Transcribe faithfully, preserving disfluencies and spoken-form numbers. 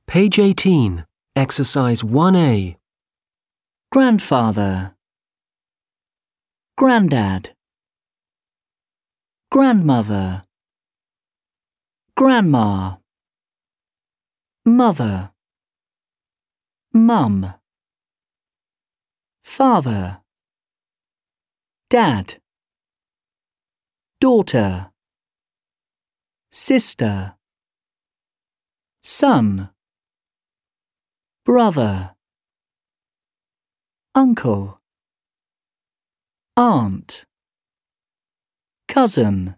Page eighteen, Exercise one A. Grandfather, Grandad, Grandmother, Grandma, Mother, Mum, Father, Dad, Daughter, Sister, Son, Brother, Uncle, Aunt, Cousin,